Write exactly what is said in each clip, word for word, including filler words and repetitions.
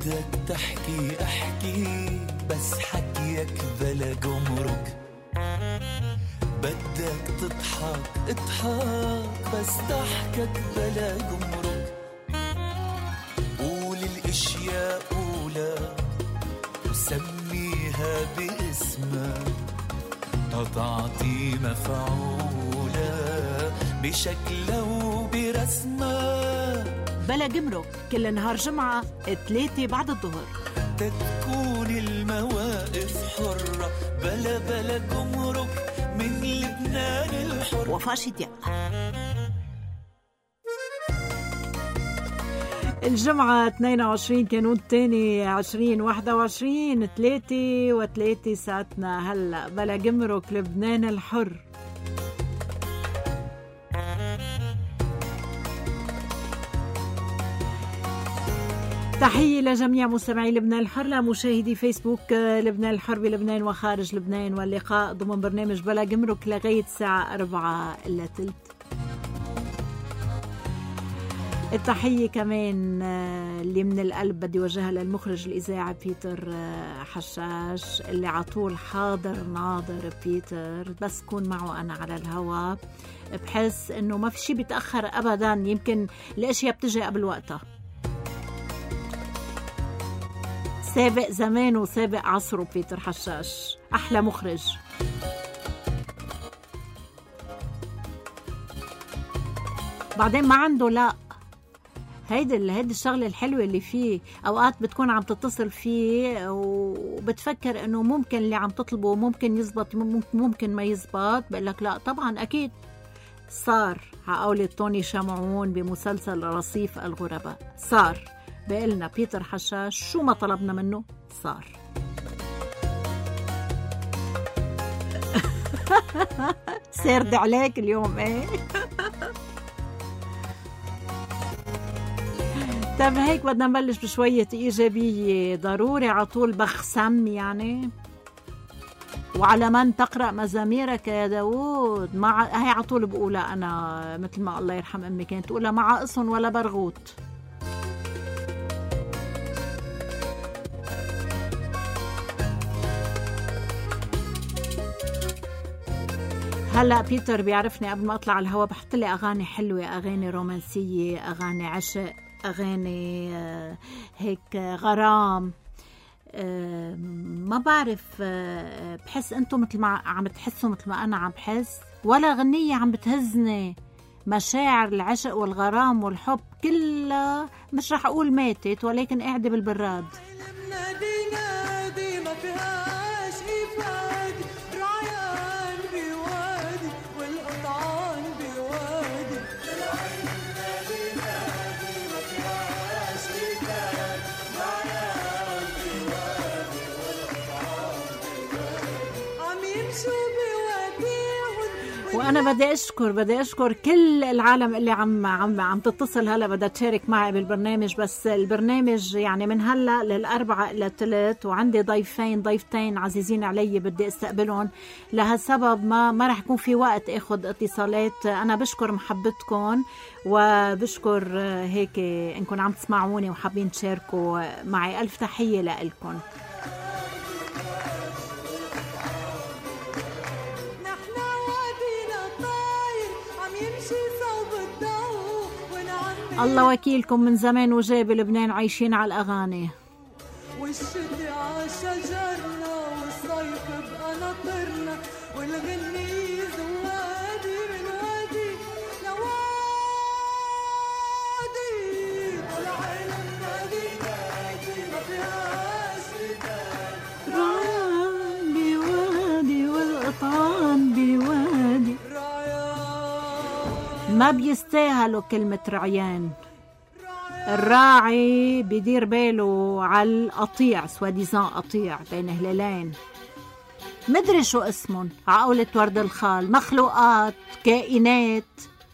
بدك تحكي احكي بس حكيك بلا جمرك، بدك تضحك اضحك بس ضحكك بلا جمرك، قول الاشياء قولها وسميها باسمها، تعطي مفعولة بشكلها وبرسمها. بلا جمرك كل نهار جمعة ثلاثة بعد الظهر، تكون المواقف حرة بلا بلا جمرك من لبنان الحر. وفاء شديق. الجمعة اثنين وعشرين كانون الثاني عشرين واحد وعشرين ثلاثة وثلاثة ساعتنا هلأ بلا جمرك لبنان الحر. تحية لجميع مستمعي لبنان الحر، لمشاهدي فيسبوك لبنان الحر بلبنان وخارج لبنان، واللقاء ضمن برنامج بلا جمرك لغاية الساعة أربعة إلا تلت. التحية كمان اللي من القلب بدي وجهها للمخرج الإذاعي بيتر حشاش اللي عطول حاضر ناظر. بيتر بس كون معه أنا على الهواء بحس إنه ما في شي بيتأخر أبدا، يمكن الأشياء بتجي قبل وقتها. سابق زمان وسابق عصره بيتر حشاش، أحلى مخرج. بعدين ما عنده لا هيدي هيدي الشغله الحلوه اللي فيه، اوقات بتكون عم تتصل فيه وبتفكر انه ممكن اللي عم تطلبه ممكن يزبط ممكن ما يزبط، بقول لك لا طبعا اكيد صار. عقولة توني شمعون بمسلسل رصيف الغرباء صار، بقلنا بيتر حشاش شو ما طلبنا منه صار. سيرد عليك اليوم ايه. طب هيك بدنا نبلش بشوية إيجابية ضروري عطول بخسم يعني. وعلى من تقرأ مزاميرك يا داود، مع هي عطول بقولها أنا مثل ما الله يرحم أمي كانت تقولها، مع قصن ولا برغوت. هلأ بيتر بيعرفني قبل ما أطلع على الهوا بحط لي أغاني حلوة، أغاني رومانسية، أغاني عشق، أغاني هيك غرام. ما بعرف، بحس أنتم مثل ما عم تحسوا مثل ما أنا عم بحس، ولا غنية عم بتهزني. مشاعر العشق والغرام والحب كلها مش رح أقول ماتت، ولكن قاعدة بالبراد. وأنا بدي أشكر بدي أشكر كل العالم اللي عم عم عم تتصل هلا بدها تشارك معي بالبرنامج. بس البرنامج يعني من هلا للأربعة إلى الثلاث، وعندي ضيفين ضيفتين عزيزين علي بدي استقبلهم. لهالسبب ما ما رح يكون في وقت أخذ اتصالات. أنا بشكر محبتكم وبشكر هيك إنكم عم تسمعوني وحابين تشاركوا معي. ألف تحية لإلكم. الله وكيلكم من زمان وجاي بلبنان عايشين على الأغاني. والشتي عشجرنا والصيف بقى نطرنا والغني زوادي من وادي لوادي والعالم نادي نادي ما فيهاش رجال، رعان بوادي والقطعان بوادي ما بيستاهلوا كلمة رعيان. الراعي بيدير باله على القطيع، سواديزان قطيع بين هلالين مدري شو اسمن، عقولة ورد الخال، مخلوقات، كائنات.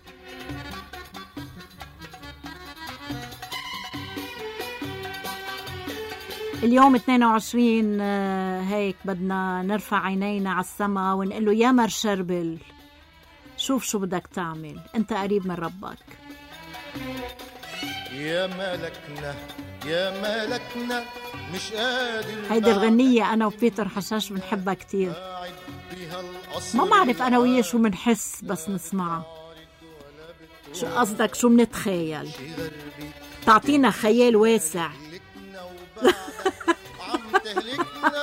اليوم اثنين وعشرين هيك بدنا نرفع عينينا على السما ونقول له يا مرشربل شوف شو بدك تعمل، انت قريب من ربك. يا ملكنا يا ملكنا مش قادر. هيدي الغنية أنا وبيتر حشاش بنحبها كتير. قاعد بيها القصر ما بعرف أنا وياه شو منحس بس نسمعها. شو قصدك شو منتخيل؟ تعطينا خيال واسع. عم تهلكنا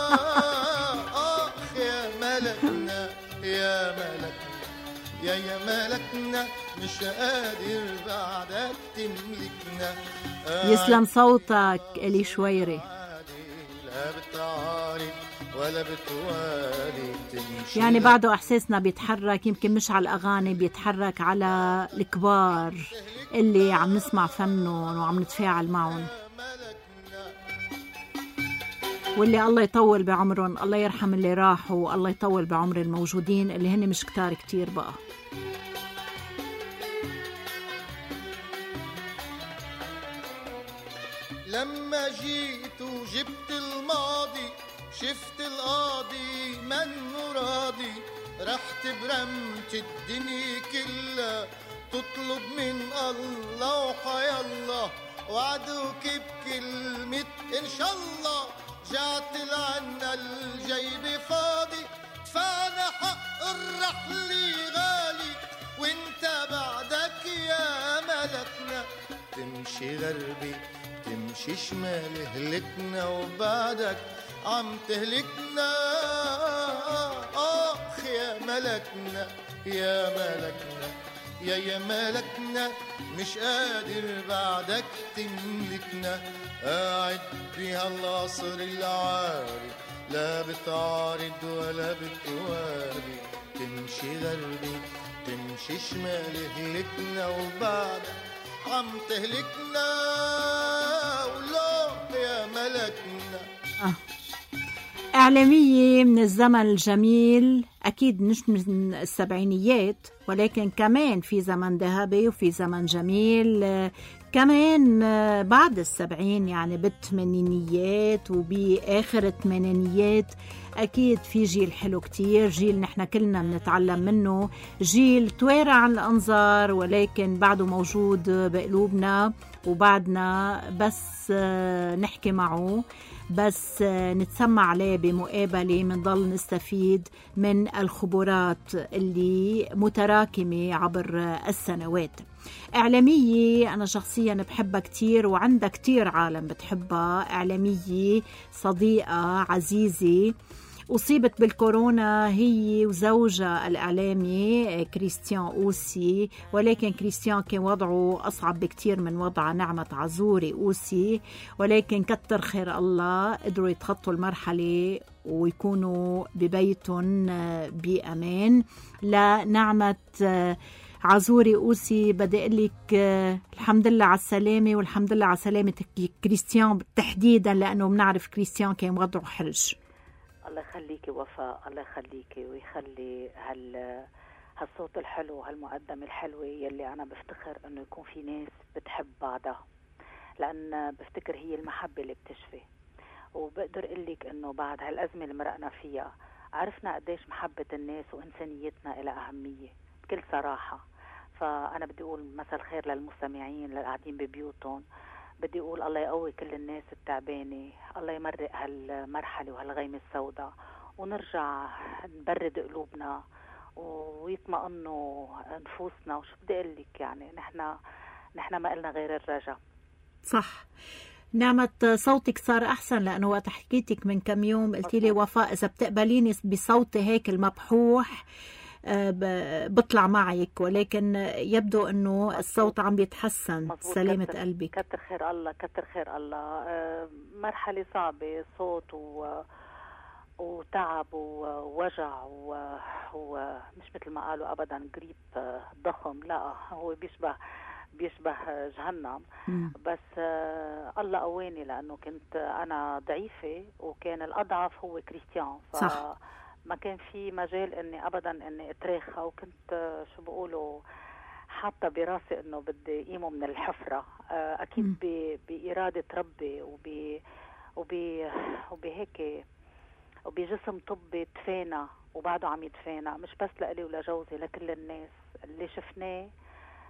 آخ يا ملكنا يا ملكنا يا يا ملكنا مش قادر بعدك تملكنا. يسلم صوتك إلي شويري. لا بتعارض ولا بتوالي تمشي. يعني بعده إحساسنا بيتحرك، يمكن مش على الأغاني، بيتحرك على الكبار اللي عم نسمع فنهم وعم نتفاعل معهم، واللي الله يطول بعمرهم، الله يرحم اللي راحوا، الله يطول بعمر الموجودين اللي هن مش كتار كتير بقى. لما جيت وجبت الماضي شفت القاضي منه راضي. رحت برمت الدنيا كلها تطلب من الله وحيا الله. وعدوك بكلمة إن شاء الله. جعت لعنا الجيب فاضي. دفعنا حق الرحل غالي وانت بعدك يا ملكنا. تمشي غربي تمشي شمالي هلكنا وبعدك عم تهلكنا. آخ يا ملكنا يا ملكنا يا يا ملكنا مش قادر بعدك تملكنا. قاعد بها القصر العالي لا بتعارض ولا بتوالي. تمشي غربي تمشي شمالي هلكنا وبعدك عم تهلكنا. ولو يا ملكنا. آه. إعلامية من الزمن الجميل، أكيد مش من السبعينيات، ولكن كمان في زمن ذهبي وفي زمن جميل كمان بعد السبعين، يعني بالثمانينيات وبآخر الثمانينيات. أكيد في جيل حلو كتير، جيل نحن كلنا بنتعلم منه، جيل توارى عن الأنظار ولكن بعده موجود بقلوبنا، وبعدنا بس نحكي معه، بس نتسمع عليه بمقابلة منضل نستفيد من الخبرات اللي متراكمة عبر السنوات. إعلامية أنا شخصيا بحبها كتير وعندها كتير عالم بتحبها. إعلامية صديقة عزيزة أصيبت بالكورونا هي وزوجها الإعلامي كريستيان أوسي، ولكن كريستيان كان وضعه أصعب بكتير من وضع نعمة عزوري أوسي، ولكن كتر خير الله قدروا يتخطوا المرحلة ويكونوا ببيتهم بأمان. لنعمة عزوري أوسي بدي أقلك الحمد لله على السلامة، والحمد لله على سلامة كريستيان تحديدا، لأنه بنعرف كريستيان كان وضعه حرج. الله يخليكي وفاء، الله يخليكي ويخلي هال هالصوت الحلو وهالمقدمة الحلوة يلي أنا بفتخر أنه يكون في ناس بتحب بعضها، لأن بفتكر هي المحبة اللي بتشفي. وبقدر أقولك أنه بعد هالأزمة اللي مرقنا فيها عرفنا قديش محبة الناس وإنسانيتنا إلى أهمية بكل صراحة. فأنا بدي أقول مساء الخير للمستمعين للقاعدين ببيوتهم، بدي أقول الله يقوي كل الناس التعبانة، الله يمرق هالمرحلة وهالغيمة السوداء، ونرجع نبرد قلوبنا ويطمئنوا نفوسنا. وشو بدي أقول لك، يعني نحن نحن ما قلنا غير الرجاء. صح. نعمة صوتك صار أحسن، لأنه وقت حكيتك من كم يوم قلتي لي وفاء إذا بتقبليني بصوتي هيك المبحوح بطلع معك، ولكن يبدو أنه الصوت عم بيتحسن. سلامة كتر قلبك. كتر خير الله، كتر خير الله. مرحلة صعبة، صوت و... وتعب ووجع و... ومش مثل ما قالوا أبدا قريب ضخم، لا هو بيشبه بيشبه جهنم. م. بس الله قواني لأنه كنت أنا ضعيفة وكان الأضعف هو كريستيان، ف... صح. ما كان في مجال اني ابدا اني اتراخى، وكنت شو بقولوا حاطه براسي انه بدي قيمه من الحفره. اكيد بإرادة ربي وب وب وبهيك وبجسم طبي تفانى وبعده عم يتفانى، مش بس لإلي ولا جوزي، لكل الناس اللي شفناه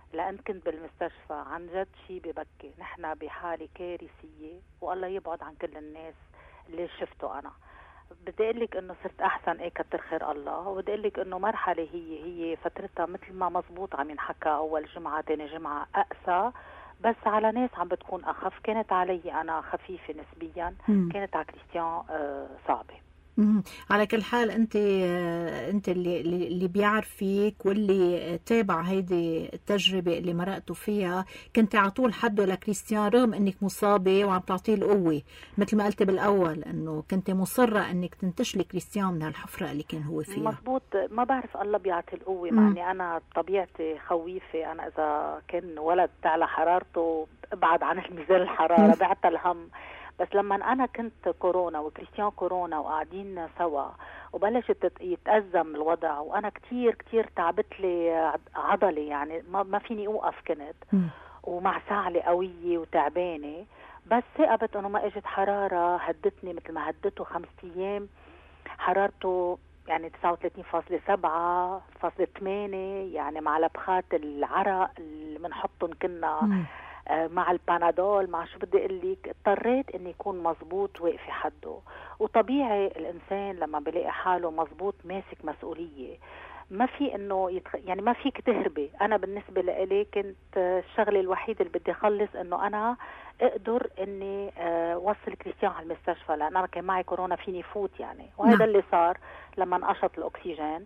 لأن كنت بالمستشفى عن جد شيء ببكي. نحن بحالة كارثية والله يبعد عن كل الناس اللي شفته أنا. بدي أقول لك إنه صرت أحسن، إيه كتر خير الله. وبدي أقول لك إنه مرحلة هي هي فترتها مثل ما مزبوط عم ينحكى، أول جمعة تاني جمعة أقسى، بس على ناس عم بتكون أخف. كانت علي أنا خفيفة نسبيا، مم. كانت على كريستيان آه صعبة. مم. على كل حال انت انت اللي اللي بيعرف فيك واللي تابع هيدي التجربه اللي مرقتوا فيها، كنت على طول حده لكريستيان رغم انك مصابه وعم تعطيه القوه، مثل ما قلت بالاول انه كنت مصره انك تنتشلي كريستيان من هالحفره اللي كان هو فيها. مزبوط. ما بعرف الله بيعطي القوه، مع اني انا طبيعتي خويفه. انا اذا كان ولد تعلى حرارته ابعد عن الميزان الحراره، بعت الهم. بس لما أنا كنت كورونا وكريستيان كورونا وقاعدين سوا وبلشت يتأزم الوضع، وأنا كتير كتير تعبت لي عضلي، يعني ما, ما فيني أوقف كنت، ومع ساعلي قوية وتعبانة. بس ثقبت أنه ما إجت حرارة هدتني مثل ما هدته خمس أيام. حرارته يعني تسعة وثلاثين فاصلة سبعة فاصلة ثمانية، يعني مع لبخات العرق اللي بنحطهم كنا م. مع البانادول، مع شو بدي اقول لك، اضطريت اني يكون مزبوط واقفه حده. وطبيعي الانسان لما بلاقي حاله مزبوط ماسك مسؤوليه، ما في انه يتخ... يعني ما فيك تهربي. انا بالنسبه لي كنت الشغله الوحيده اللي بدي اخلص انه انا اقدر اني اوصل كريستيان على المستشفى، لان انا كان معي كورونا فيني فوت يعني. وهذا نعم. اللي صار لما انقشط الاكسجين.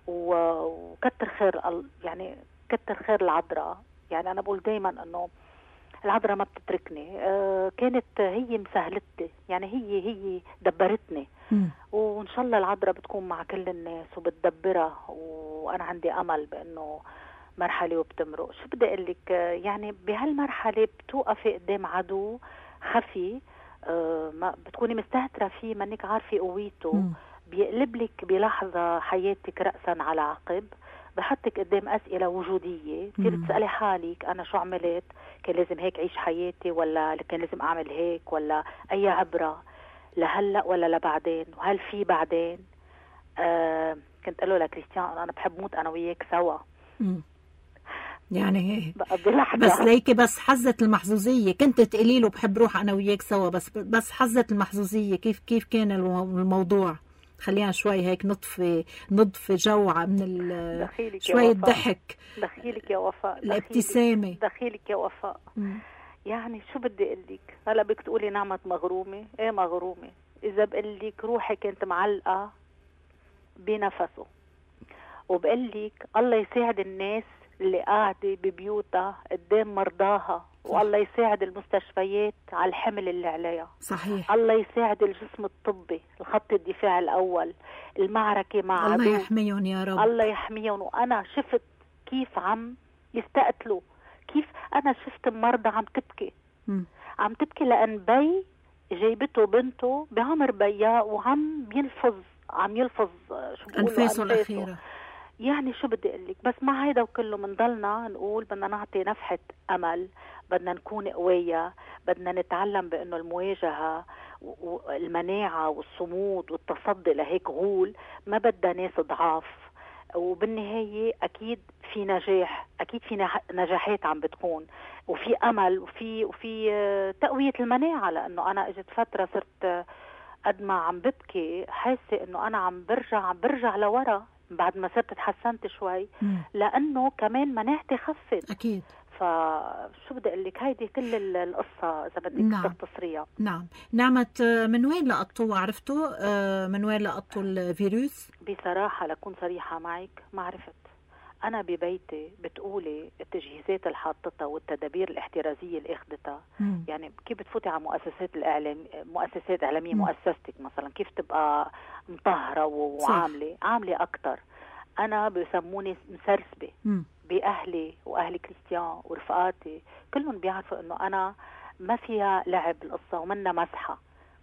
وكتر خير يعني كتر خير العذراء. يعني انا بقول دايما انه العذراء ما بتتركني. آه كانت هي مسهلتي، يعني هي هي دبرتني. م. وإن شاء الله العذراء بتكون مع كل الناس وبتدبرها، وأنا عندي أمل بأنه مرحلة وبتمرق. شو بدي أقول لك، يعني بهالمرحلة بتوقفي قدام عدو خفي، آه ما بتكوني مستهترة فيه، منك عارفة قويته. م. بيقلب لك بلحظة حياتك رأسا على عقب، بحطك قدام أسئلة وجودية. تصير تسألي حالك أنا شو عملت؟ كان لازم هيك عيش حياتي، ولا كان لازم أعمل هيك، ولا أي عبرة لهلأ ولا لبعدين، وهل في بعدين؟ آه كنت قاله لكريستيان أنا بحب موت أنا وياك سوا. مم. يعني بقضي لحظة بس ليكي بس حزة المحظوظية، كنت تقولي له بحب روح أنا وياك سوا، بس بس حزة المحظوظية كيف كيف كان الموضوع؟ خلينا شوي هيك نطفي نضفي جوعة من شوية ضحك. دخيلك يا وفاء، الابتسامة. دخيلك يا وفاء. م. يعني شو بدي اقول لك، هلا بدك تقولي نعمة مغرومة. ايه مغرومة؟ اذا بقول لك روحي كانت معلقة بنفسه، وبقول لك الله يساعد الناس اللي قاعدة ببيوتها قدام مرضاها، والله يساعد المستشفيات على الحمل اللي عليها. صحيح. الله يساعد الجسم الطبي، الخط الدفاع الأول، المعركة مع الله عدو. يحميهم يا رب. الله يحميهم. وأنا شفت كيف عم يستقتلوا، كيف أنا شفت مرضى عم تبكي م. عم تبكي لأن بي جايبته بنته بعمر بيا وعم يلفظ عم يلفظ شو بقولوا أنفاسه الأخيرة. يعني شو بدي أقول لك، بس مع هيدا وكله منضلنا نقول بدنا نعطي نفحة أمل، بدنا نكون قوية، بدنا نتعلم بأنه المواجهة والمناعة والصمود والتصدي لهيك غول ما بدها ناس ضعاف. وبالنهاية أكيد في نجاح، أكيد في نجاحات عم بتكون، وفي أمل، وفي وفي تقوية المناعة. لأنه أنا اجت فترة صرت قد ما عم ببكي حاسة إنه أنا عم برجع عم برجع لورا بعد ما صرت تحسنت شوي، م. لأنه كمان مناعتي خفت. أكيد. فشو بدي أقول لك، هيدي كل القصة إذا بدك نعم. تختصريها. نعم. نعمة، من وين لقطوا عرفتوا من وين لقطوا الفيروس؟ بصراحة لكون صريحة معك ما عرفت. أنا ببيتي بتقولي التجهيزات اللي حاطتها والتدابير الاحترازية اللي أخذتها، يعني كيف بتفوتي على مؤسسات الإعلام مؤسسات إعلامية، مؤسستك مثلا كيف تبقى مطهرة وعاملة صح. عاملة أكتر. أنا بسموني مسرسبة م. بأهلي وأهل كريستيان ورفقاتي كلهم بيعرفوا إنه أنا ما فيها لعب القصة ومنا مسحة.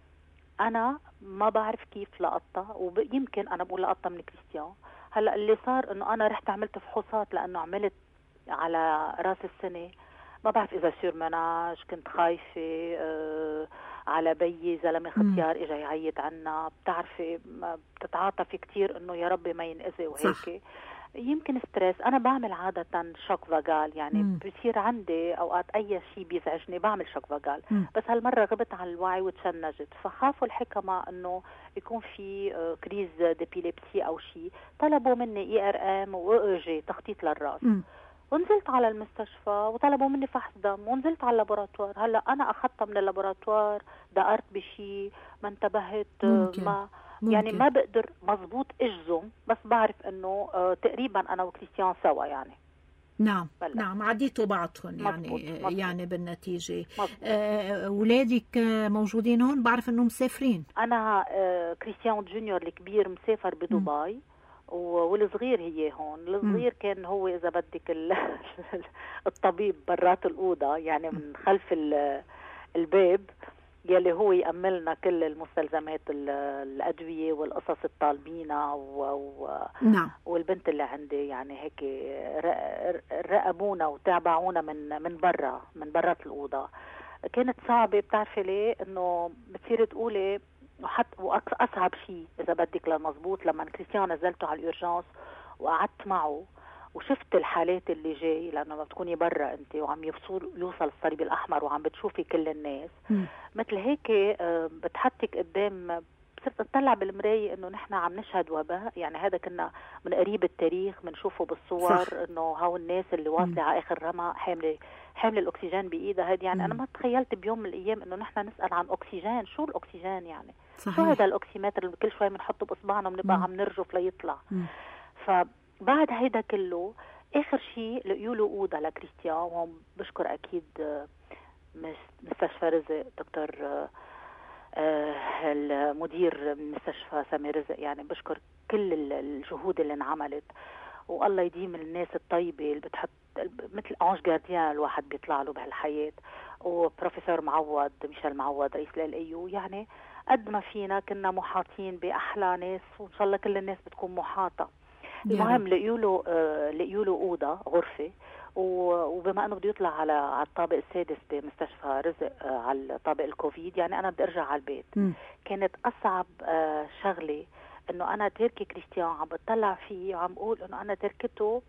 أنا ما بعرف كيف لقطها، ويمكن أنا بقول لقطها من كريستيان. هلا اللي صار إنه أنا رحت عملت فحوصات لأنه عملت على رأس السنة، ما بعرف إذا سير مناج، كنت خايفة أه على بيي زلمة ختيار إجا يعيد عنا، بتعرفي بتتعاطفي كتير إنه يا ربي ما ينأذي وهيك. يمكن ستريس. انا بعمل عاده شوك فاجال، يعني مم. بصير عندي اوقات اي شيء بيزعجني بعمل شوك فاجال، مم. بس هالمره غبت عن الوعي وتشنجت، فخافوا الحكمه انه يكون في آه، كريز ديبيليبسي او شيء، طلبوا مني اي ار ام واوجي تخطيط للراس. مم. ونزلت على المستشفى وطلبوا مني فحص دم ونزلت على اللابوراتوار. هلا انا اخذتها من اللابوراتوار، دقرت بشيء ما انتبهت، آه، ممكن. ما ممكن. يعني ما بقدر مزبوط اجزم، بس بعرف انه آه تقريبا انا وكريستيان سوا يعني. نعم بلد. نعم عديتوا بعضكم يعني مزبوط. مزبوط. يعني بالنتيجة. مزبوط. آه، أولادك موجودين هون؟ بعرف أنهم مسافرين. انا آه كريستيان جونيور الكبير مسافر بدبي، والصغير هي هون. الصغير كان هو اذا بدك ال- الطبيب برات الاوضه، يعني من خلف ال- الباب، يلي هو يأملنا كل المستلزمات ال- الأدوية والقصص الطالبينها و... و... نعم. والبنت اللي عندي يعني هيك ر- رقبونا وتابعونا من من برا من برات الأوضة. كانت صعبة، بتعرفي ليه؟ إنه بتصير تقولي وحتى وأصعب شيء إذا بدك للمزبوط لما كريستيان نزلته على الأورجانس وقعدت معه وشفت الحالات اللي جاي، لأنه ما بتكوني برا أنت وعم يوصل يوصل الصليب الأحمر وعم بتشوفي كل الناس. م. مثل هيك آه، بتحطك قدام، صرت اطلع بالمراية انه نحن عم نشهد وباء. يعني هذا كنا من قريب التاريخ بنشوفه بالصور، صح. انه هاو الناس اللي واصله على اخر رمى حامله حامله الاكسجين بايدها هذه. يعني مم. انا ما تخيلت بيوم من الايام انه نحن نسال عن اكسجين. شو الاكسجين يعني؟ شو صحيح. هذا الاكسيمتر اللي كل شوي بنحطه باصبعنا وبنبقى مم. عم نرجف ليطلع؟ مم. فبعد هيدا كله اخر شيء لقيوا له اوضه لكريستيان، وهم بشكر اكيد آه، مس- مستشفى رزق دكتور آه، آه، المدير مستشفى سامي رزق. يعني بشكر كل ال- الجهود اللي انعملت، والله يديم الناس الطيبة اللي بتحط مثل أنج جارديان الواحد بيطلع له بهالحياة. وبروفيسور معوض ميشيل معوض رئيس ال إيه يو، يعني قد ما فينا كنا محاطين بأحلى ناس، وإن شاء الله كل الناس بتكون محاطة. يا المهم رب. لقيوا له آه، لقيوا له أوضة غرفة، و- وبما انه بده يطلع على على الطابق السادس بمستشفى رزق آه، على طابق الكوفيد، يعني انا بدي ارجع على البيت. مم. كانت اصعب آه، شغله انه انا تركي كريستيان عم بطلع فيه وعم بقول انه انا تركته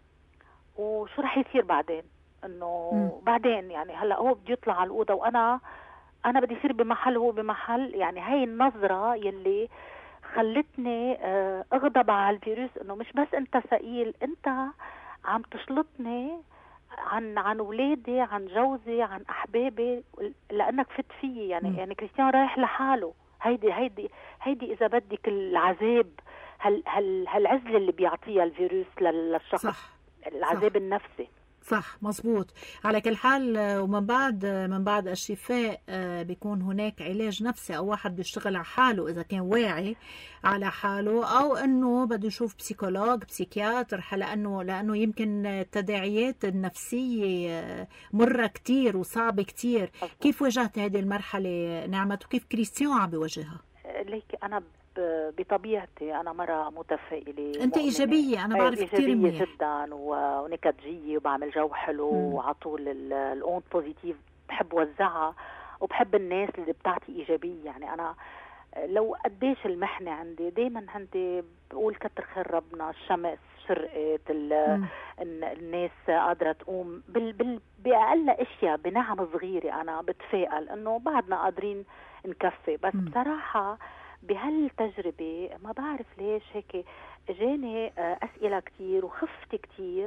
وشو رح يصير بعدين. انه مم. بعدين يعني هلا هو بده يطلع على الاوضه وانا انا بدي يصير بمحل هو بمحل. يعني هاي النظره يلي خلتني آه، اغضب على الفيروس، انه مش بس انت ثقيل، انت عم تشلطني عن عن اولادي، عن جوزي، عن احبابي، لانك فت فيي. يعني مم. يعني كريستيان رايح لحاله. هيدي هيدي هيدي اذا بدك العذاب، هال هال هالعزله اللي بيعطيها الفيروس لل- للشخص. صح. العذاب صح. النفسي. صح مزبوط. على كل حال آه، ومن بعد آه، من بعد الشفاء آه، بيكون هناك علاج نفسي، او واحد بيشتغل على حاله اذا كان واعي على حاله، او انه بده يشوف بسيكولوج بسيكياتر، لانه لانه يمكن التداعيات النفسيه آه، مره كتير وصعبه كتير. كيف واجهت هذه المرحله نعمت، وكيف كريستيان عم بيواجهها؟ ليك انا ب- بطبيعتي انا مرة متفائلة. انت مؤمنة. ايجابيه، انا أي بعرف كتير إيجابية منيح. جدا و- ونكدجية وبعمل جو حلو، مم. وعلى طول ال- الاون بوزيتيف بحب وزعها، وبحب الناس اللي بتعطي إيجابية. يعني أنا لو قديش المحنة عندي دايما عندي بقول كتر خير ربنا، الشمس شرقت، ال- مم. إن الناس قادرة تقوم بال بال بأقل أشياء بنعم صغيرة. أنا بتفائل إنه بعدنا قادرين نكفي. بس مم. بصراحة بهالتجربة ما بعرف ليش هيك جاني آه، أسئلة كتير وخفت كتير،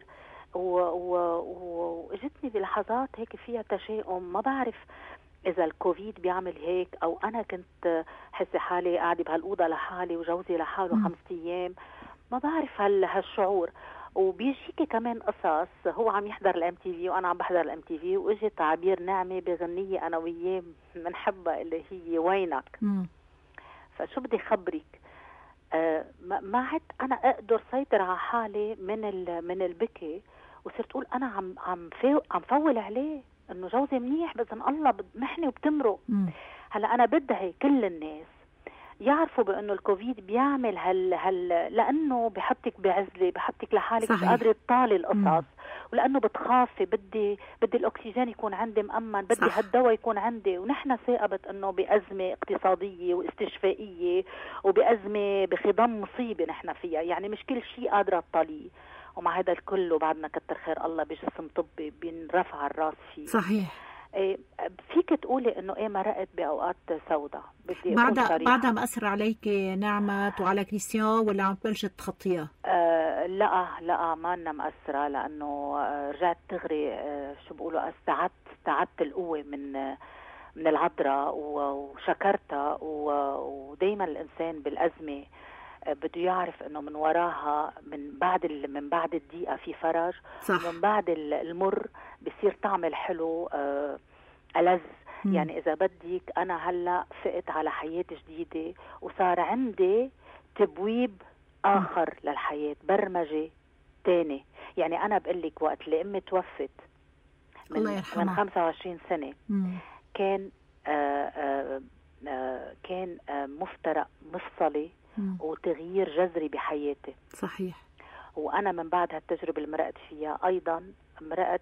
واجتني بلحظات هيك فيها تشاؤم. ما بعرف إذا الكوفيد بيعمل هيك، أو أنا كنت حسي حالي قاعدة بهالأوضة لحالي وجوزي لحاله مم. خمسة أيام. ما بعرف هال هالشعور. وبيجيكي كمان قصص، هو عم يحضر الام تي في وانا عم بحضر الام تي في، واجت تعبير نعمه بغنيه انا وياه بنحبها اللي هي وينك. مم. فشو بدي خبرك، آه ما ما عدت انا اقدر سيطر على حالي من ال من البكي، وصرت اقول انا عم عم في عم فول عليه انه جوزي منيح، بس الله بمحني وبتمرق. مم. هلا انا بدعي كل الناس يعرفوا بانه الكوفيد بيعمل هال هال لانه بحطك بعزله، بحطك لحالك مش صحيح. قادره تطالي مم. القصص، ولانه بتخافي بدي بدي الاكسجين يكون عندي مأمن، بدي صح. هالدواء يكون عندي. ونحن ثاقبت انه بازمه اقتصاديه واستشفائيه وبازمه بخضم مصيبه نحن فيها، يعني مش كل شيء قادره تطاليه. ومع هذا الكل وبعدنا كتر خير الله بجسم طبي بنرفع الراس فيه. صحيح. إيه فيك تقولي انه ايه مرقت باوقات سوداء؟ بدي بعدها بعدها مأثر عليك نعمة وعلى كريستيان ولا عم تبلش تخطيها؟ آه لا لا ما لنا مأثرة، لانه رجعت تغري آه شو بيقولوا استعدت استعدت القوة من آه من العذراء وشكرتها. ودايما الانسان بالازمه بده يعرف انه من وراها من بعد من بعد الضيقه في فرج، صح. ومن بعد المر بصير طعم الحلو ألذ. يعني اذا بدك انا هلا فقت على حياه جديده وصار عندي تبويب اخر م. للحياه، برمجه تاني. يعني انا بقول لك وقت اللي امي توفت من, من خمسة وعشرين سنه م. كان آآ آآ آآ كان آآ مفترق مفصلي م. وتغيير جذري بحياتي. صحيح. وأنا من بعد هالتجربة اللي مرقت فيها أيضا مرقت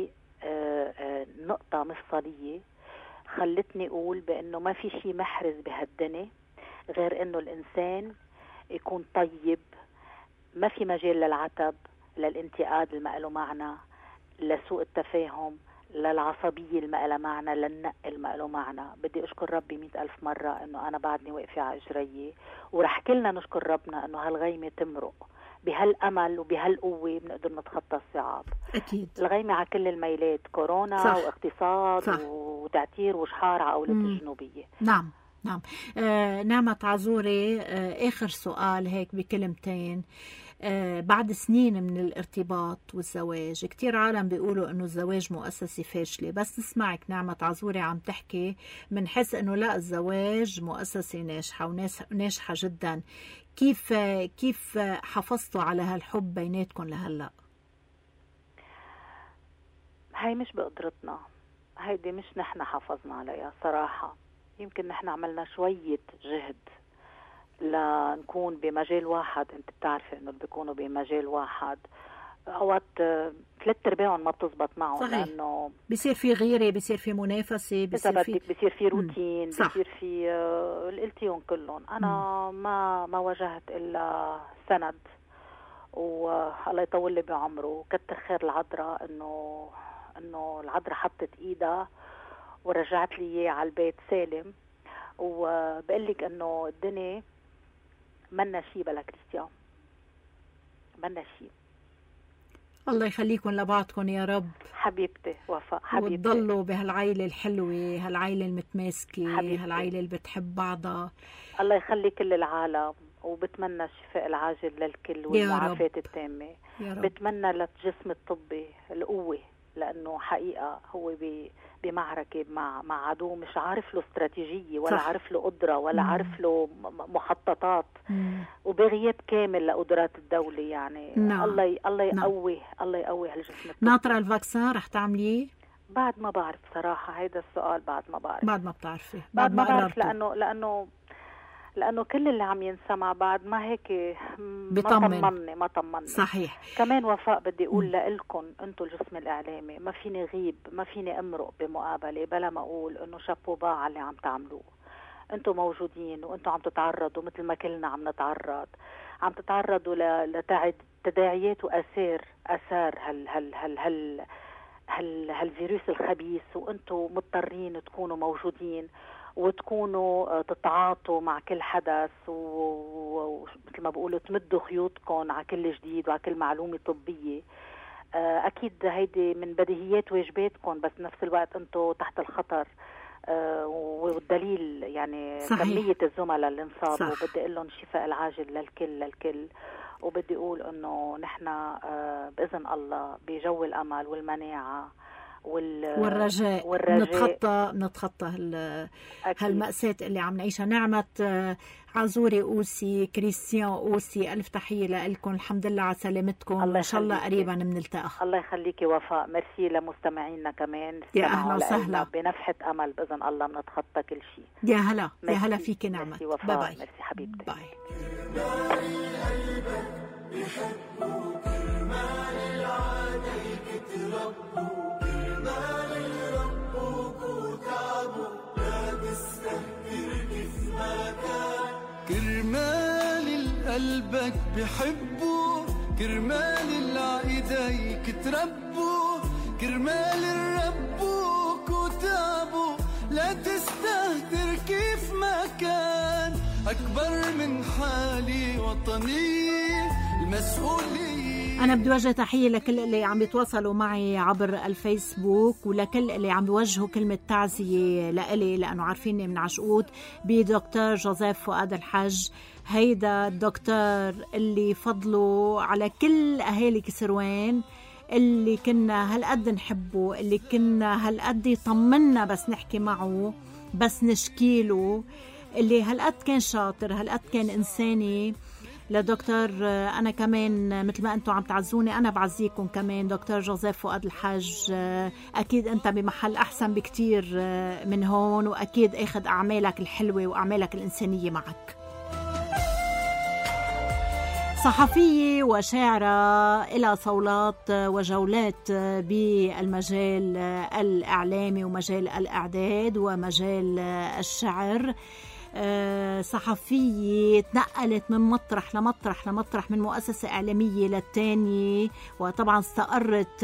بنقطة مفصلية خلتني أقول بأنه ما في شيء محرز بهالدنيا غير أنه الإنسان يكون طيب، ما في مجال للعتب، للانتقاد اللي ما له معنى، لسوء التفاهم، للعصبية اللي ما لها معنى، للنق اللي ما له معنى. بدي أشكر ربي مئة ألف مرة إنه أنا بعدني واقفة على إجريي، ورح كلنا نشكر ربنا إنه هالغيمة تمرق. بهالأمل وبهالقوة بنقدر نتخطى الصعاب. أكيد. الغيمة على كل الميلات، كورونا صح. واقتصاد صح. وتعتير وشحار على أولة الجنوبية. نعم نعم. آه نعمة عزوري، آه آخر سؤال هيك بكلمتين. آه بعد سنين من الارتباط والزواج، كتير عالم بيقولوا انه الزواج مؤسسة فاشلة، بس نسمعك نعمة عزوري عم تحكي من حس انه لا، الزواج مؤسسة ناجحة وناجحة جدا. كيف كيف حافظتوا على هالحب بيناتكم لهلا؟ هاي مش بقدرتنا، هيدي مش نحن حافظنا عليها صراحة. يمكن نحن عملنا شوية جهد لنكون بمجال واحد. انت بتعرفي انه بيكونوا بمجال واحد اوقات ثلاث ارباعهم ما بتزبط معهم، لانه بيصير في غيره، بيصير في منافسه، بيصير في بيصير في روتين، بيصير في اللي قلتيهم كلهم. انا مم. ما ما واجهت الا سند، والله يطول لي بعمره وكتر خير العذراء انه انه العذراء حطت ايدها ورجعت لي اياه على البيت سالم. وبقول لك انه الدنيا منا شيء بلا كريستيان، منا شيء. الله يخليكم لبعضكم يا رب حبيبتي وفاء، حبيبتي، وتضلوا بهالعائله الحلوه، هالعائله المتماسكه، هالعائله اللي بتحب بعضها. الله يخلي كل العالم، وبتمنى الشفاء العاجل للكل والمعافاه التامه. بتمنى للجسم الطبي القوه، لانه حقيقه هو بمعركه مع مع عدو مش عارف له استراتيجيه ولا صح. عارف له قدره ولا مم. عارف له محططات، مم. وبغياب كامل لقدرات الدوله. يعني نعم. الله ي... الله يقوي نعم. الله يقوي هالجسم الطبي. ناطره الفاكسين رح تعمليه؟ بعد ما بعرف صراحه، هيدا السؤال بعد ما بعرف. بعد ما بتعرفي؟ بعد, بعد ما, ما بعرف، لانه لانه لأنه كل اللي عم ينسمع بعد ما هيك ما طمني ما طمني. صحيح. كمان وفاء بدي أقول لإلكم أنتوا الجسم الإعلامي، ما فيني غيب، ما فيني أمرق بمقابلة بلا ما أقول إنه شابو باع على اللي عم تعملوه. أنتوا موجودين وأنتوا عم تتعرضوا مثل ما كلنا عم نتعرض، عم تتعرضوا لتداعيات وآثار آثار هال هال هال هال هال هالفيروس الخبيث، وأنتوا مضطرين تكونوا موجودين وتكونوا تتعاطوا مع كل حدث، ومثل ما بقولوا تمدوا خيوطكم على كل جديد وعلى كل معلومة طبية. أكيد هيدي من بديهيات واجباتكم، بس نفس الوقت أنتوا تحت الخطر. والدليل يعني صحيح. كمية الزملاء اللي انصابوا، بدي أقول لهم الشفاء العاجل للكل للكل. وبدي أقول إنه نحن بإذن الله بجو الأمل والمناعة والرجاء, والرجاء نتخطى نتخطى هالمأساة اللي عم نعيشها. نعمة عزوري أوسي، كريستيان أوسي، ألف تحية لكم. الحمد لله على سلامتكم، إن شاء الله قريبا بنلتقى. الله يخليكي وفاء. ميرسي لمستمعينا كمان، يا أهلا وسهلا. بنفحة أمل بإذن الله بنتخطى كل شيء. يا هلا يا هلا فيكي نعمة. باي باي. ميرسي حبيبتي. باي. كرمال قلبك بحبه كرمال اللي عايديك تربوا، كرمال الربوك وتعبوا، لا تستهتر كيف ما كان، أكبر من حالي وطني المسؤولية. أنا بدي وجه تحية لكل اللي عم يتواصلوا معي عبر الفيسبوك، ولكل اللي عم بيوجهوا كلمة تعزية لإلي، لأنه عارفيني من عشقوت بدكتور جوزيف فؤاد الحج. هيدا الدكتور اللي فضلوا على كل أهالي كسروان، اللي كنا هالقد نحبه، اللي كنا هالقد يطمنا بس نحكي معه، بس نشكيله، اللي هالقد كان شاطر، هالقد كان إنساني. لدكتور أنا كمان مثل ما أنتم عم تعزوني أنا بعزيكم كمان. دكتور جوزيف فؤاد الحج، أكيد أنت بمحل أحسن بكتير من هون، وأكيد أخذ أعمالك الحلوة وأعمالك الإنسانية معك. صحفية وشاعرة إلى صولات وجولات بالمجال الإعلامي ومجال الإعداد ومجال الشعر. صحفية تنقلت من مطرح لمطرح لمطرح، من مؤسسة إعلامية للتانية، وطبعا استقرت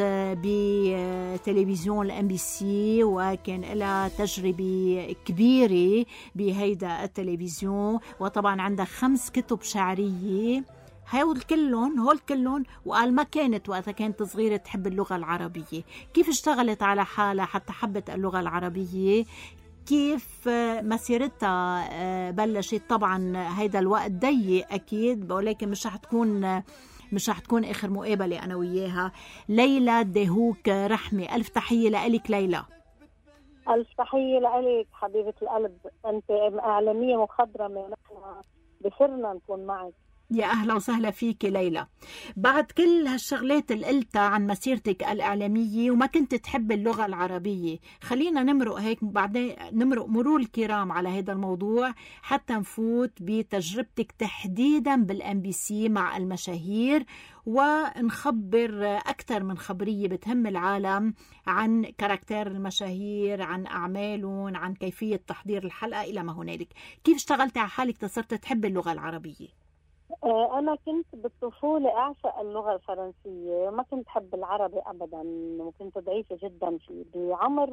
بتلفزيون الام بي سي، وكان لها تجربة كبيرة بهيدا التلفزيون، وطبعا عندها خمس كتب شعرية. هول كلهم هول كلهم وقال ما كانت وقتها كانت صغيرة تحب اللغة العربية. كيف اشتغلت على حالها حتى حبت اللغة العربية، كيف مسيرتها بلشت. طبعا هيدا الوقت ضيق أكيد، ولكن مش رح تكون مش رح تكون آخر مقابلة أنا وياها. ليلى دهوك رحمة، ألف تحية لألك ليلى. ألف تحية لألك حبيبة القلب، أنت إعلامية مخضرمة ونحن بسرنا نكون معك. يا أهلا وسهلا فيك ليلى. بعد كل هالشغلات اللي قلتها عن مسيرتك الإعلامية وما كنت تحب اللغة العربية، خلينا نمرق هيك بعدين نمرق مرور الكرام على هذا الموضوع حتى نفوت بتجربتك تحديدا بالام بي سي مع المشاهير، ونخبر أكثر من خبرية بتهم العالم عن كاركتير المشاهير، عن أعمالهم، عن كيفية تحضير الحلقة إلى ما هنالك. كيف اشتغلت على حالك تصرت تحب اللغة العربية؟ أنا كنت بالطفولة أعشق اللغة الفرنسية، ما كنت أحب العربي أبدا، وكنت ضعيفة جدا فيه. بعمر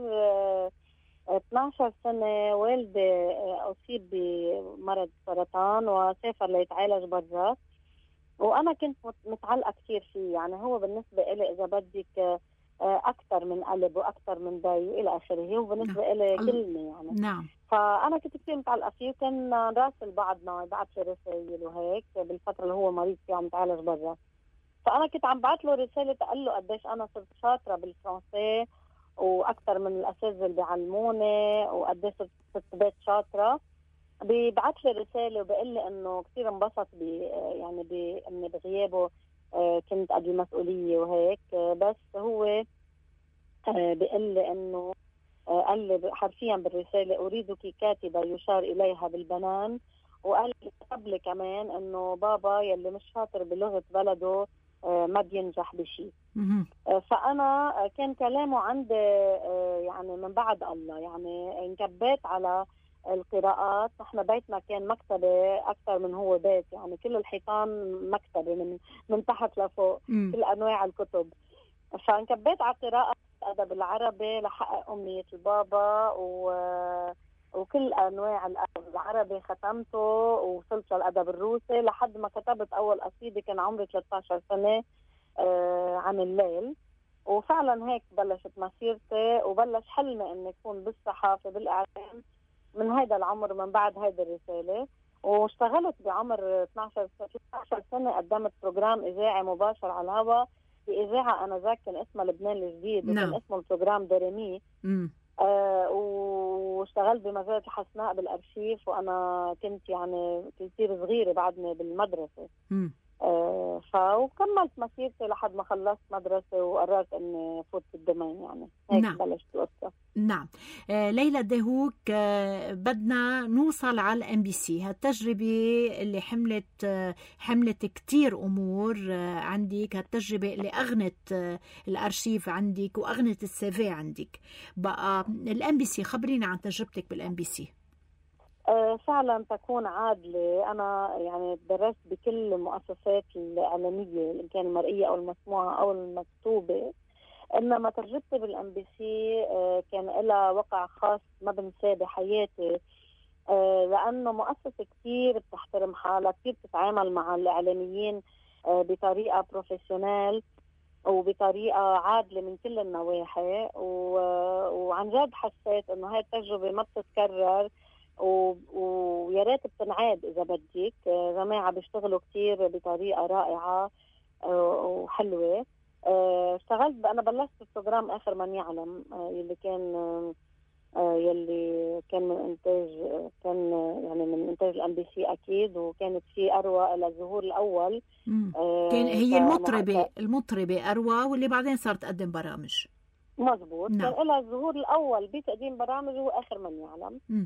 اثنعش سنة والدي أصيب بمرض سرطان وسافر ليتعالج برا، وأنا كنت متعلقة كثير فيه. يعني هو بالنسبة إلي إذا بدك أكثر من قلب وأكثر من داي إلى آخره، هو بالنسبة إلي كلمة يعني. نعم. فأنا كنت كثير متعلقة فيه، وكان نراسل بعضنا، بعت لي رسائل وهيك بالفترة اللي هو مريض فيها متعالج برا. فأنا كنت عم بعت له رسالة تقول له قديش أنا صرت شاطرة بالفرنسي وأكثر من الأساتذة اللي بيعلموني، وقديش صرت بيت شاطرة. ببعت لي رسالة وبقول لي إنه كثير انبسط ب يعني بإني بغيابه كنت قد المسؤولية وهيك. بس هو بيقول لي إنه قال لي حرفيا بالرسالة أريدك كاتبة يشار إليها بالبنان، وقال لي قبل كمان إنه بابا يلي مش شاطر بلغة بلده ما بينجح بشيء. فأنا كان كلامه عندي يعني من بعد الله، يعني انكبيت على القراءات. نحن بيتنا كان مكتبة أكثر من هو بيت، يعني كل الحيطان مكتبة من من تحت لفوق، كل أنواع الكتب. فانكبيت على قراءة الأدب العربي لحقق أمنية البابا، و... وكل أنواع الأدب العربي ختمته، ووصلت للأدب الروسي لحد ما كتبت أول قصيدة كان عمري ثلاثة عشر سنة آه عن الليل. وفعلا هيك بلشت مسيرتي، وبلش حلمي أن يكون بالصحافة بالإعلام من هيدا العمر، من بعد هيدا الرسالة. واشتغلت بعمر اثنعش سنة، قدمت بروجرام إذاعي مباشر على الهواء بإذاعة أنا ذاك كان اسمها لبنان الجديد، وكان اسمه البروجرام دوريمي. آه واشتغلت بمجلة الحسناء بالأرشيف، وأنا كنت يعني كثير صغيرة بعدني بالمدرسة. آه فوكملت مسيرتي لحد ما خلصت مدرسة وقررت أني فوت بالدومين، يعني هيك نعم. بلشت القصة. نعم. آه ليلى دهوك، آه بدنا نوصل على الام بي سي. هالتجربة اللي حملت آه حملت كتير أمور آه عندك، هالتجربة اللي أغنت آه الأرشيف عندك وأغنت السيفي عندك. بقى الام بي سي، خبرينا عن تجربتك بالام بي سي. آه، فعلا تكون عادلة. أنا يعني درست بكل المؤسسات الإعلامية إن كان المرئية أو المسموعة أو المكتوبة، إنما تجربتي بالأم بي سي كان لها وقع خاص ما بنساه بحياتي، آه، لأنه مؤسسة كتير بتحترم حالها، كتير بتتعامل مع الإعلاميين آه، بطريقة بروفيشنال وبطريقة عادلة من كل النواحي. وعن جد حسيت إنه هاي التجربة ما بتتكرر، ويا ريت بتنعاد إذا بدك. جماعة بيشتغلوا كتير بطريقة رائعة وحلوة. اشتغلت، أنا بلشت البروجرام آخر من يعلم يلي كان يلي كان من إنتاج كان يعني من إنتاج الأم بي سي أكيد، وكانت في أروى إلى الظهور الأول. كان هي المطربة المطربة أروى واللي بعدين صارت تقدم برامج. مزبوط. نعم. كان لها الظهور الأول بتقديم برامج وآخر من يعلم. م.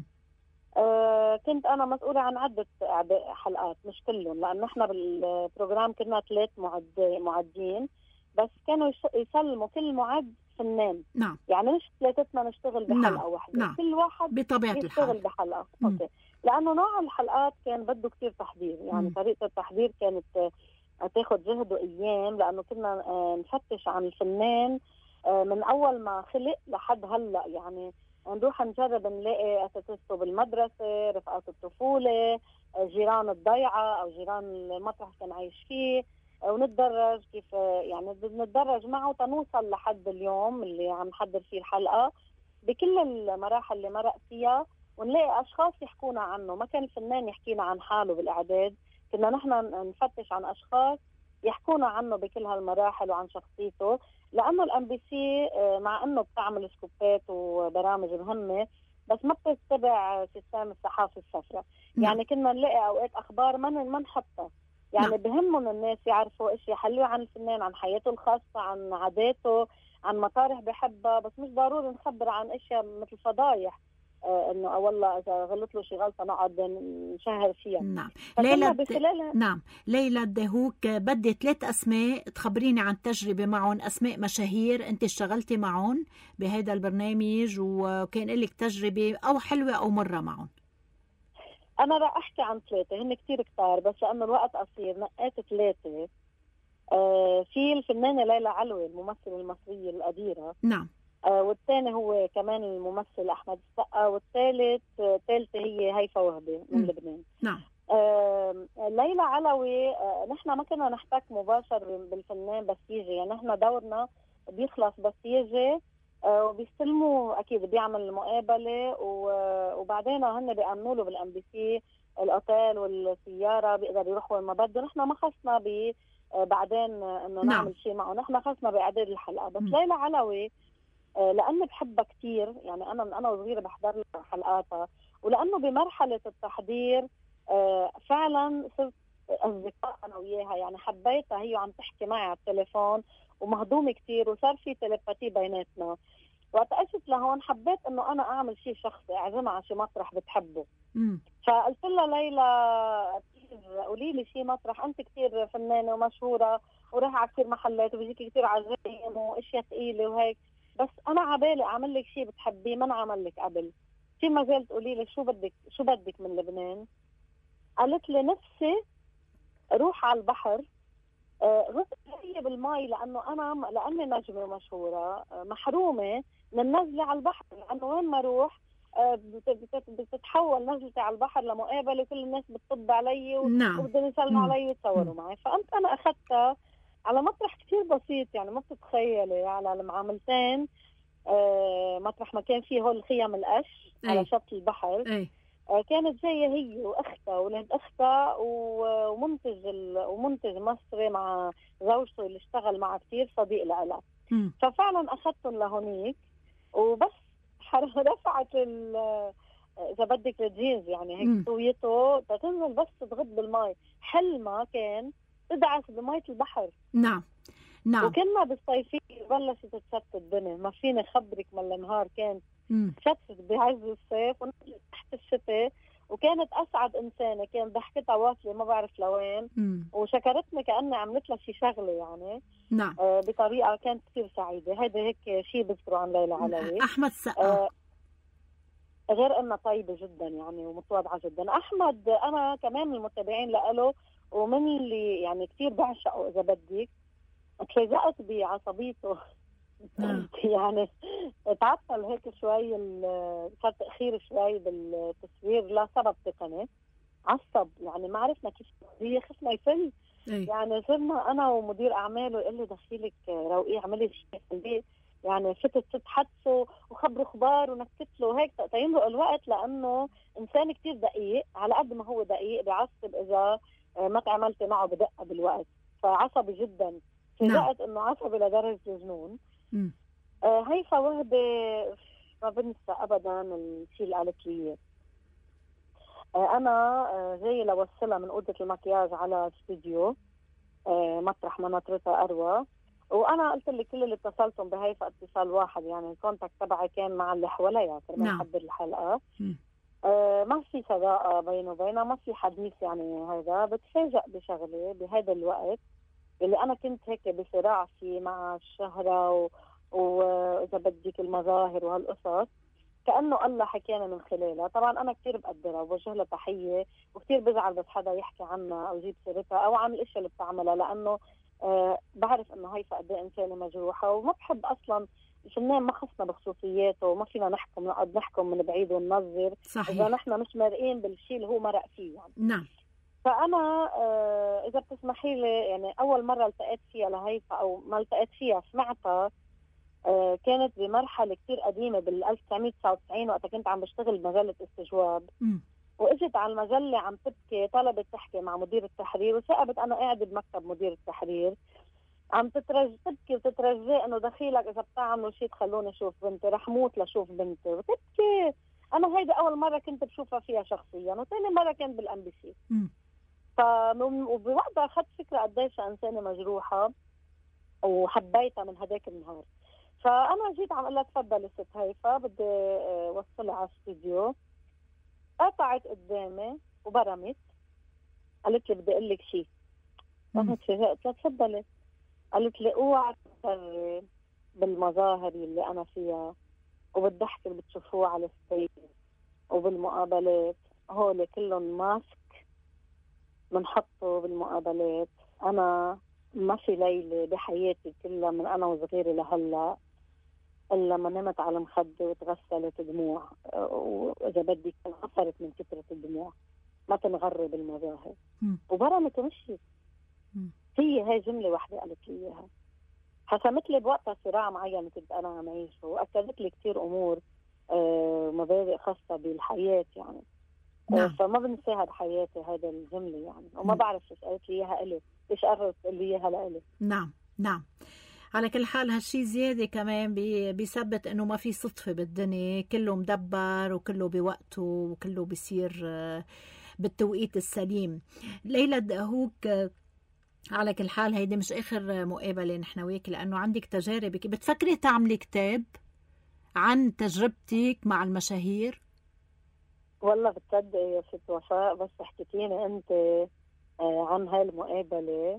آه كنت أنا مسؤولة عن عدة حلقات مش كلهم، لأن نحن بالبروجرام كنا ثلاث معد معدين، بس كانوا يسلموا كل معد فنان. نعم. يعني مش ثلاثتنا نشتغل بحلقة نعم. واحدة. نعم. كل واحد بطبيعة يشتغل الحال بحلقة. أوكي. لأنه نوع الحلقات كان بده كتير تحضير، يعني م. طريقة التحضير كانت تاخد جهد وأيام، لأنه كنا نفتش عن الفنان من أول ما خلق لحد هلأ. يعني نروح نجرب نلاقي أساتذته بالمدرسة، رفقات الطفولة، جيران الضيعة أو جيران المطرح كان عايش فيه، ونتدرج كيف يعني نتدرج معه تنوصل لحد اليوم اللي عم نحضر فيه الحلقة بكل المراحل اللي مرق فيها، ونلاقي أشخاص يحكونا عنه. ما كان الفنان يحكينا عن حاله بالإعداد، كنا نحن نفتش عن أشخاص يحكونا عنه بكل هالمراحل وعن شخصيته. لأنه الأم بي سي مع أنه بتعمل سكوبات وبرامج مهمة، بس ما بتتبع سيستم الصحافة الصفراء. يعني كنا نلاقي أوقات أخبار ما ما نحطها، يعني بهمهم الناس يعرفوا إشي حلو عن الفنان، عن حياته الخاصة، عن عاداته، عن مطارح بحبها، بس مش ضروري نخبر عن أشياء مثل فضايح آه انه والله اذا غلط له شي غلطه نقعد نشهر فيها. نعم. ليلى بخلال... نعم ليلى الدهوك، بدي ثلاث اسماء تخبريني عن تجربه معهم، اسماء مشاهير انت اشتغلتي معهم بهذا البرنامج وكان لك تجربه او حلوه او مره معهم. انا راح احكي عن ثلاثه، هن كثير كتار بس لانه الوقت قصير نقيت ثلاثه. آه في الفنانه ليلى علوي الممثله المصريه القديره. نعم. آه والثاني هو كمان الممثل أحمد السقا، والثالث ثالثة هي هيفا وهبي من م. لبنان. نعم. آه ليلى علوي، آه نحن ما كنا نحتك مباشر بالفنان بس يجي، يعني نحن دورنا بيخلص بس يجي آه وبيستلموا أكيد بيعمل المقابلة، وبعدين هن بيأمنوا له بالأم بي سي الأوتيل والسيارة، بيقدر يروح وين ما بده. نحن ما خصنا ب آه بعدين إنه نعم. نعمل شيء معه، نحن خصنا بإعداد الحلقة. بس م. ليلى علوي لأنه بحبها كتير، يعني أنا أنا وصغيرة بحضر حلقاتها، ولأنه بمرحلة التحضير فعلا صرت أصدقاء أنا وياها، يعني حبيتها هي وعم تحكي معي على التليفون ومهضومة كتير وصار في تليباتي بيناتنا. وقت أجت لهون حبيت إنه أنا أعمل شيء شخصي، أعزمها على شيء مطرح بتحبه. م. فقلت لها ليلى قولي لي شيء مطرح، أنت كتير فنانة ومشهورة وراح على كتير محلات وبيجيكي كتير عزايم وأشياء ثقيلة وهيك، بس انا عبالي اعمل لك شيء بتحبيه ما انعمل لك قبل، في مجال تقولي لي شو بدك شو بدك من لبنان؟ قالت لي نفسي روح على البحر، رحت هي بالماء، لانه انا لاني نجمه ومشهوره محرومه من نزله على البحر، لانه وين ما اروح بتتحول نزلتي على البحر لمقابله كل الناس بتطب علي وبدهم يسلموا علي ويتصوروا معي. فقمت انا اخذتها على مطرح كتير بسيط، يعني ما بتتخيلي، على المعاملتين آه مطرح ما كان فيه هول خيام القش أي. على شط البحر. أي. آه كانت جاية هي وأختها وولاد أختها ومنتج ومنتج مصري مع زوجته اللي اشتغل معها كتير صديق لها. ففعلا أخذتهم لهونيك وبس رفعت إذا بدك الجينز، يعني هيك سويته تنزل بس تغط بالماء، حلمها كان تدعس بمية البحر. نعم نعم. وكنا بالصيفية بلشت تتشتت الدنيا، ما فيني خبرك من النهار كانت تشتت بعز الصيف ونزلت تحت الشتاء، وكانت أسعد إنسانة، كان ضحكتها واصلة ما بعرف لوين، وشكرتني كأني عملت لها شي شغلة يعني. نعم. آه بطريقة كانت كثير سعيدة. هيدا هيك شيء بذكره عن ليلى علوي. أحمد السقا. آه غير انها طيبه جدا يعني ومتواضعه جدا. احمد انا كمان من المتابعين له ومن اللي يعني كثير بعشقه اذا بدك. تفاجأت بعصبيته يعني تعطل هيك شوي، صار تاخير شوي بالتصوير لا سبب تقني، عصب يعني ما عرفنا كيف هي خفنا يفل. أي. يعني صرنا انا ومدير اعماله يقول لي دخيلك روقي اعملي شيء، يعني فتت ست حدثه وخبره اخبار ونكت له هيك تقطعين له الوقت، لانه انسان كتير دقيق. على قد ما هو دقيق بيعصب اذا ما تعاملتي معه بدقه بالوقت، فعصبي جدا. فجأت انه عصبي لدرجه الجنون. آه هيفا وهبه ما بنسى ابدا الشيء اللي قالت لي. آه انا آه جاي لوصلها من اوضه المكياج على استوديو آه مطرح ما نطرتها اروى، وانا قلت لي كل اللي اتصلتهم بهيفا اتصال واحد، يعني الكونتاكت تبعي كان مع اللي حواليها كرمال نحضر الحلقه. آه ما في صداقه بينه وبينها، ما في حديث يعني. هذا بتفاجئ بشغله بهذا الوقت اللي انا كنت هيك بصراع فيه مع الشهره و... واذا بدك المظاهر وهالقصص، كانه الله حكينا من خلالها. طبعا انا كثير بقدرها وبوجه لها تحيه، وكثير بزعل بس حدا يحكي عنها او يجيب سيرتها او عن الاشياء اللي بتعملها، لانه آه بعرف انه هيفا قد ايه انسانه مجروحه، وما بحب اصلا الفنان ما خصنا بخصوصياته وما فينا نحكم نقعد نحكم من بعيد وننظر صحيح. اذا نحن مش مرقين بالشيء اللي هو مرق فيه يعني. نعم. فأنا آه إذا بتسمحي لي، يعني أول مرة التقيت فيها لهيفا أو ما التقيت فيها سمعتها آه كانت بمرحلة كتير قديمة بال ألف وتسعمية وتسعة وتسعين وقت كنت عم بشتغل بمجلة استجواب. م. وإجت على المجلة عم تبكي، طلبت تحكي مع مدير التحرير، وثقبت أنا قاعدة بمكتب مدير التحرير عم تترج تبكي وتترجى إنه دخيلك إذا بتعملوا شيء تخلوني أشوف بنتي، رح موت لشوف بنتي، وتبكي. أنا هيدا أول مرة كنت بشوفها فيها شخصيا، وثاني مرة كانت بالأم بي سي. فبوقتها أخذت فكرة قديش إنسانة مجروحة وحبيتها من هداك النهار. فأنا جيت عم أقول لها تفضلي ست هيفا بدي وصلها على الاستوديو. قطعت قدامي وبرمت، قالت لي بدي أقول لك شيء. أنا تفاجأت، تفضلي. قالت لي اوعى تفكري بالمظاهر اللي أنا فيها وبالضحك اللي بتشوفوه على الستيج وبالمقابلات، هول كلهم ماسك بنحطه بالمقابلات. أنا ما في ليلة بحياتي كلها من أنا وصغيرة لهلا إلا ما نمت على مخدة وتغسلت دموع، وإذا بدك انحصرت من كثرة الدموع، ما تنغري بالمظاهر. وبرمت ومشيت. هي هاي جملة واحدة قالت لي إياها، حسمت لي بوقتها صراع معين كنت أنا عم أعيشه، وأكدت لي كثير أمور آه مبادئ خاصة بالحياة يعني. نعم. فما بنساها بحياتي هذا الجملة يعني، وما بعرف ايش قالت لي اياها الي، ايش قررت تقول لي اياها لإلي. نعم نعم. على كل حال هالشي زيادة كمان بيثبت انه ما في صدفة بالدنيا، كله مدبر وكله بوقته وكله بيصير بالتوقيت السليم. ليلى دهوك، على كل حال هيدي مش اخر مقابلة نحن وياك، لانه عندك تجارب. بتفكري تعملي كتاب عن تجربتك مع المشاهير؟ والله بتصدقي يا ست وفاء، بس حكيتيني انت آه عن هاي المقابله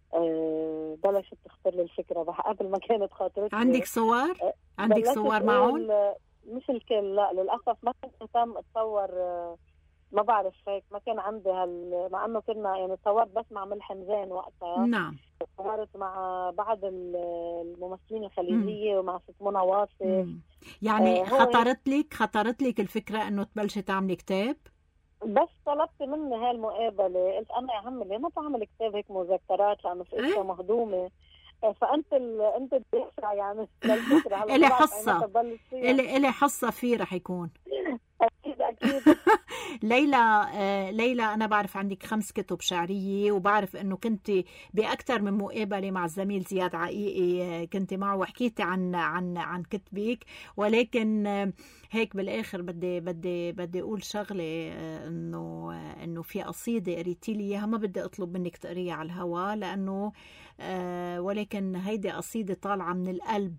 آه بلشت تخطر لي الفكره بقى قبل ما كانت خاطرتي. عندك صور؟ آه عندك صور معهم؟ مش الكل، لا للاسف ما كنت تم اتصور. آه ما بعرف هيك، ما كان عندي هال، مع انه كنا يعني صورت بس مع ملحم زين وقتها. نعم. صورت مع بعض الممثلين الخليجيه ومع ست منى واصف. يعني آه خطرت لك خطرت لك الفكره انه تبلشي تعملي كتاب؟ بس طلبت مني هاي المقابله، قلت انا يا عمي ليه ما بعمل كتاب هيك مذكرات، لانه في اشياء مهضومه. فانت ال... انت الدافع يعني للفكره. الي حصه الي الي حصه فيه رح يكون. أكيد أكيد. ليلى آه ليلى أنا بعرف عندك خمس كتب شعرية، وبعرف أنه كنت بأكثر من مقابلة مع الزميل زياد عقيقي آه كنت معه وحكيتي عن عن عن كتبك، ولكن آه هيك بالآخر بدي بدي بدي أقول شغلة آه إنه آه إنه في قصيدة قريتي لي إياها، ما بدي أطلب منك تقريها على الهواء لأنه آه ولكن هيدي قصيدة طالعة من القلب،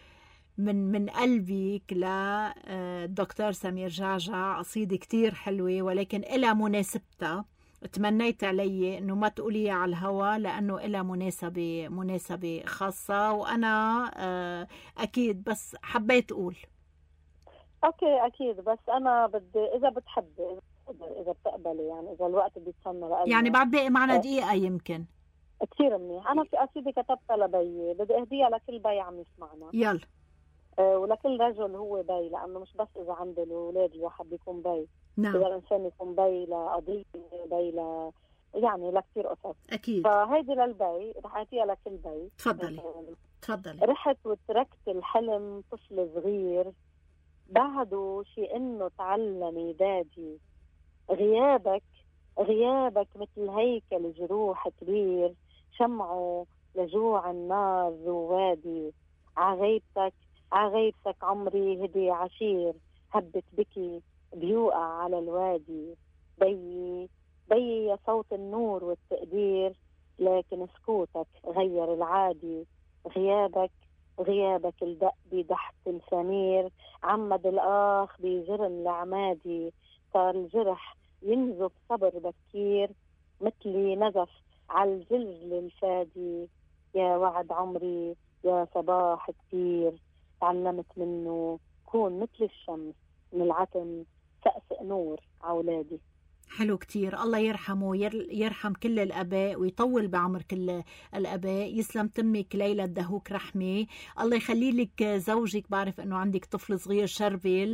من من قلبك للدكتور سمير جعجع. قصيدة كتير حلوة ولكن إلها مناسبتها، تمنيت علي إنه ما تقوليها على الهوا لأنه إلها مناسبة مناسبة خاصة، وأنا أكيد بس حبيت أقول. اوكي اكيد، بس انا بدي اذا بتحبي اذا بتقبلي يعني اذا الوقت بيتسنى لنا يعني بعد باقي معنا دقيقة يمكن. كثير منيح. انا في قصيدة كتبتها لبي بدي اهديها لكل بي عم يسمعنا. يلا. أه ولكل رجل هو بي، لانه مش بس اذا عنده الاولاد الواحد بيكون بي. نعم. اذا الانسان يكون بي لقضية، بي ل يعني لكثير قصص. اكيد. فهيدي للبي رح اهديها لكل بي. تفضلي تفضلي. رحت وتركت الحلم طفل صغير، بعده شي انه تعلم يبادي. غيابك غيابك مثل هيكل جروح كبير، شمعه لجوع النار روادي. عغيبتك عغيبتك عمري هدي عشير، هبت بكي بيوقع على الوادي. بيي بيي يا صوت النور والتقدير، لكن سكوتك غير العادي. غيابك غيابك الدق بدحت السمير، عمد الآخ بجرن لعمادي. صار الجرح ينزف صبر بكير، مثلي نزف على الجلجل الفادي. يا وعد عمري يا صباح كتير، تعلمت منه كون مثل الشمس من العتم، سقسق نور عولادي. حلو كتير. الله يرحمه، يرحم كل الآباء ويطول بعمر كل الآباء. يسلم تمك ليلى الدهوك رحمة. الله يخلي لك زوجك، بعرف أنه عندك طفل صغير شربيل،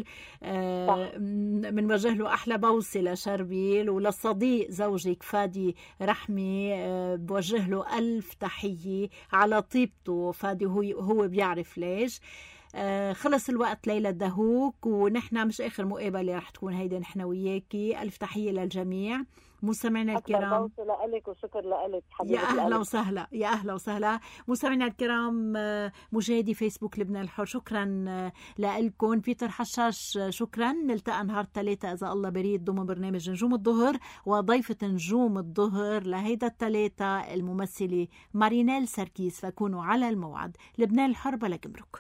آه منوجه له أحلى بوسة لشربيل، وللصديق زوجك فادي رحمة آه بوجه له ألف تحية على طيبته. فادي هو, هو بيعرف ليش. آه خلص الوقت ليلى الدهوك، ونحن مش آخر مقابلة رح تكون هيدا نحن وياكي. ألف تحية للجميع مستمعينا الكرام. لك وشكر لك يا أهلا وسهلا يا أهلا وسهلا مستمعينا الكرام. مشاهدي فيسبوك لبنان الحر، شكرا لكم. بيتر حشاش شكرا. نلتقى نهار ثلاثة إذا الله بريد ضمن برنامج نجوم الظهر، وضيفة نجوم الظهر لهيدا الثلاثة الممثلة مارينيل سركيس، فكونوا على الموعد. لبنان الحر بلا جمرك.